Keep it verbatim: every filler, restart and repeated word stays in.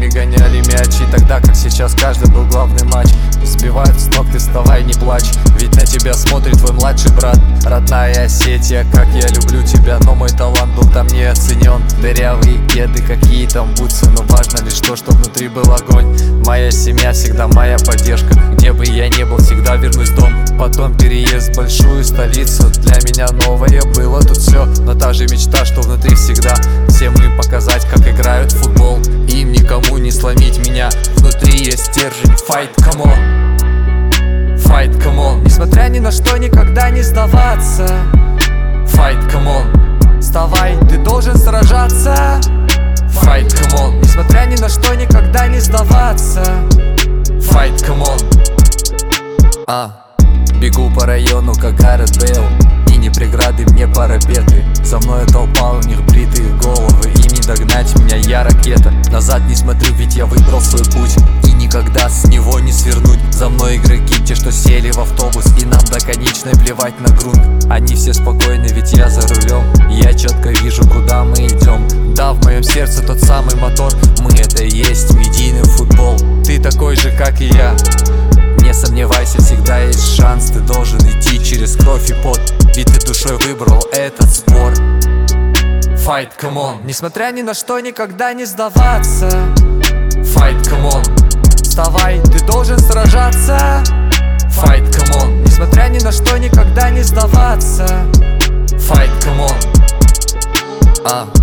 гоняли мячи, тогда как сейчас каждый был главный матч. Сбивают с ног, ты вставай, не плачь, ведь на тебя смотрит твой младший брат. Родная Осетия, как я люблю тебя, но мой талант был там не оценен. Дырявые кеды, какие там бутсы, но важно лишь то, что внутри был огонь. Моя семья всегда моя поддержка, где бы я ни был, всегда вернусь в дом. Потом переезд в большую столицу, для меня новое было тут все, но та же мечта, что внутри всегда. Всем им показать, как играют в футбол, им никому не сломить меня. Внутри есть стержень, fight, come on, fight, come on. Несмотря ни на что, никогда не сдаваться. Fight, come on, вставай, ты должен сражаться. Fight, come on, несмотря ни на что, никогда не сдаваться. Fight, come on. А, бегу по району, как Гаррет Бейл, и не преграды мне парапеты. За мной толпа, у них бритые головы, и не догнать меня, я ракета. Назад не смотрю, ведь я выбрал свой путь, и никогда с него не свернуть. За мной игроки, те, что сели в автобус, и нам до конечной плевать на грунт. Они все спокойны, ведь я за рулем, я четко вижу, куда мы идем. Да, в моем сердце тот самый мотор, мы это и есть медийный футбол. Ты такой же, как и я, не сомневайся, всегда есть шанс. Ты должен идти через кровь и пот, ведь ты душой выбрал этот спорт. Fight, come on, несмотря ни на что, никогда не сдаваться. Fight, come on, вставай, ты должен сражаться. Fight, come on, несмотря ни на что, никогда не сдаваться. Fight, come on. А